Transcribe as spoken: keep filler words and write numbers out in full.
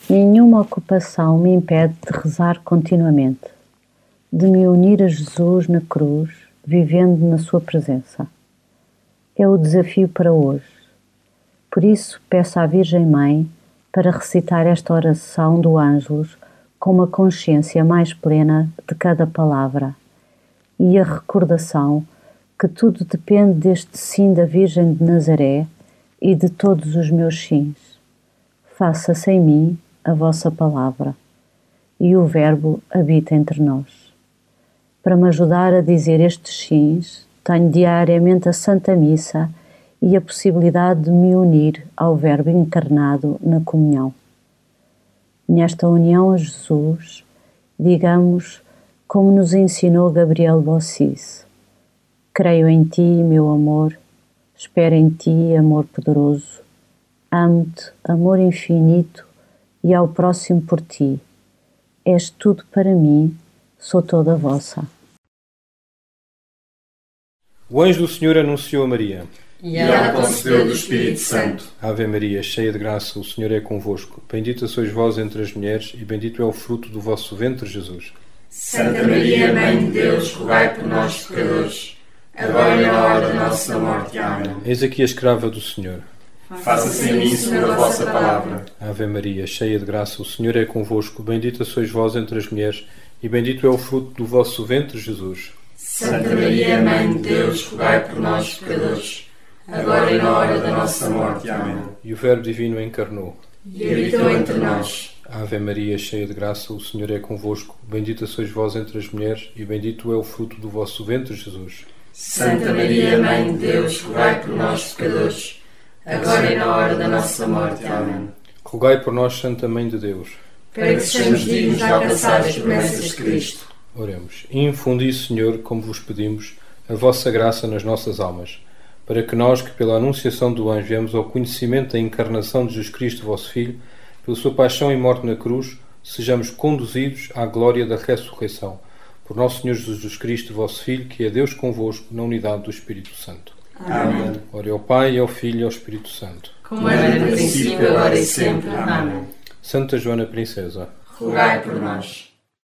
Nenhuma ocupação me impede de rezar continuamente, de me unir a Jesus na cruz, vivendo na sua presença. É o desafio para hoje. Por isso, peço à Virgem Mãe para recitar esta oração do Ângelus com uma consciência mais plena de cada palavra e a recordação que tudo depende deste sim da Virgem de Nazaré e de todos os meus sims. Faça-se em mim a vossa palavra, e o Verbo habita entre nós. Para me ajudar a dizer estes sims, tenho diariamente a Santa Missa e a possibilidade de me unir ao Verbo encarnado na comunhão. Nesta união a Jesus, digamos, como nos ensinou Gabriel Bossis: creio em ti, meu amor, espero em ti, amor poderoso, amo-te, amor infinito, e ao próximo por ti. És tudo para mim, sou toda vossa. O anjo do Senhor anunciou a Maria. E ela concebeu do Espírito Santo. Ave Maria, cheia de graça, o Senhor é convosco. Bendita sois vós entre as mulheres, e bendito é o fruto do vosso ventre, Jesus. Santa Maria, Mãe de Deus, rogai por nós, pecadores, agora e na hora da nossa morte. Amém. Eis aqui a escrava do Senhor. Faça-se em mim segundo a vossa palavra. Ave Maria, cheia de graça, o Senhor é convosco. Bendita sois vós entre as mulheres, e bendito é o fruto do vosso ventre, Jesus. Santa Maria, Mãe de Deus, rogai por nós, pecadores, agora e na hora da nossa morte. Amém. E o Verbo Divino encarnou E habitou entre nós. Ave Maria, cheia de graça, o Senhor é convosco. Bendita sois vós entre as mulheres, e bendito é o fruto do vosso ventre, Jesus. Santa Maria, Mãe de Deus, rogai por nós, pecadores, agora e na hora da nossa morte. Amém. Rogai por nós, Santa Mãe de Deus, para que sejamos dignos de alcançar as promessas de Cristo. Oremos. Infundi, Senhor, como vos pedimos, a vossa graça nas nossas almas, para que nós, que pela anunciação do anjo viemos ao conhecimento da encarnação de Jesus Cristo, vosso Filho, pela sua paixão e morte na cruz, sejamos conduzidos à glória da ressurreição. Por nosso Senhor Jesus Cristo, vosso Filho, que é Deus convosco, na unidade do Espírito Santo. Amém. Ora ao Pai, e ao Filho e ao Espírito Santo. Como era no princípio, agora e sempre. Amém. Santa Joana Princesa, rogai por nós.